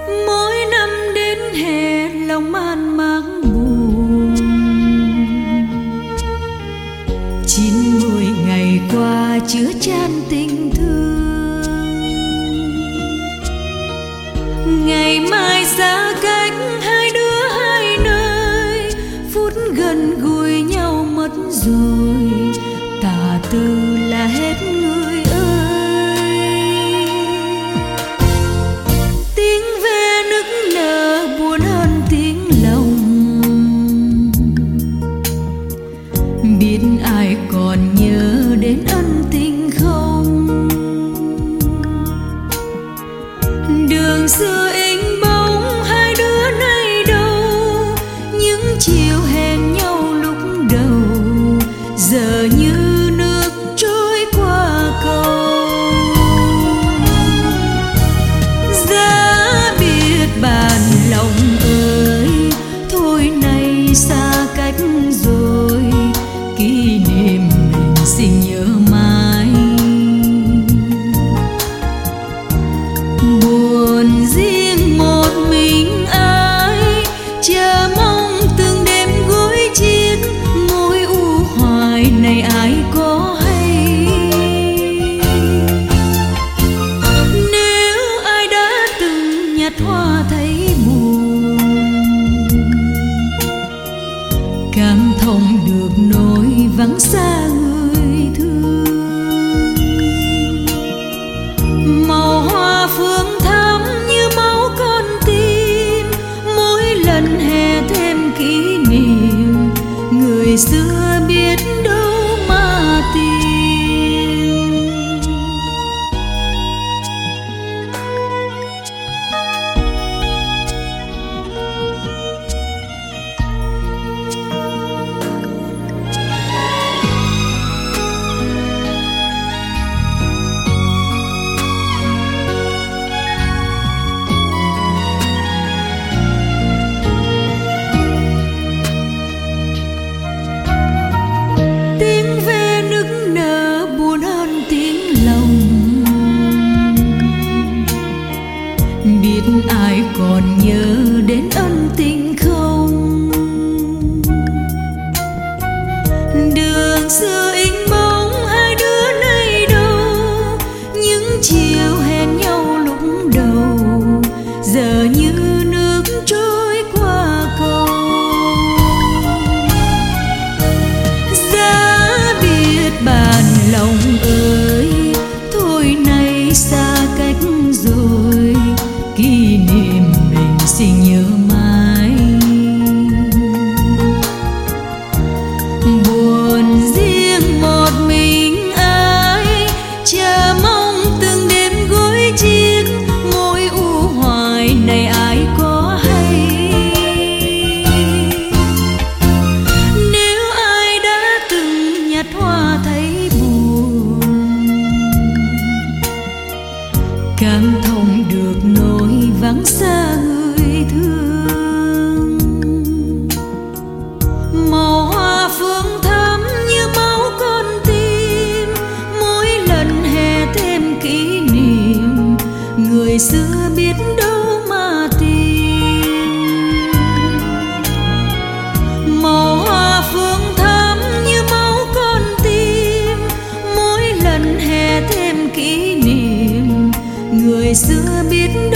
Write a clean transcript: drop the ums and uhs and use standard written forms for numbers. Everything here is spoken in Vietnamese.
Mỗi năm đến hè lòng man mác buồn, 90 ngày qua chứa chan tình thương. Ngày mai xa cách hai đứa hai nơi, phút gần gũi nhau mất rồi, tà tư là hết người ơi. Tiếng ve nức nở buồn hơn tiếng lòng, biết ai còn nhớ đến ân tình không. Đường xưa in bóng hai đứa nay đâu, những chiều hẹn nhau lúc đầu giờ như nước trôi qua cầu. Giá biết bàn lòng ơi, thôi nay xa cách rồi, kỷ niệm mình xin nhớ mãi. Buồn riêng một mình ai, chờ mong từng đêm gối chiếc, môi u hoài này ai có hay. Nếu ai đã từng nhặt hoa thấy buồn, cảm thông được nỗi vắng xa người thương. Màu hoa phương thắm như máu con tim, mỗi lần hè thêm kỷ niệm, người xưa biết đâu mà tìm. Tiếng ve nức nở buồn hơn tiếng lòng, biết ai còn nhớ đến ân tình không. Đường xưa in bóng hai đứa nay đâu, những chiều hẹn nhau lúc đầu giờ như nước trôi qua cầu. Giá biết bàn lòng ơi, thôi nay xa cách rồi, kỷ niệm mình xin nhớ mãi. Buồn riêng một mình ai, chờ mong từng đêm gối chiếc, môi u hoài này ai có hay. Nếu ai đã từng nhặt hoa thấy buồn, cảm thông được nỗi vắng xa người thương. Màu hoa phương thắm như máu con tim, mỗi lần hè thêm kỷ niệm, người xưa biết đâu mà tìm. Màu hoa phương thắm như máu con tim, mỗi lần hè thêm kỷ niệm, người xưa biết đâu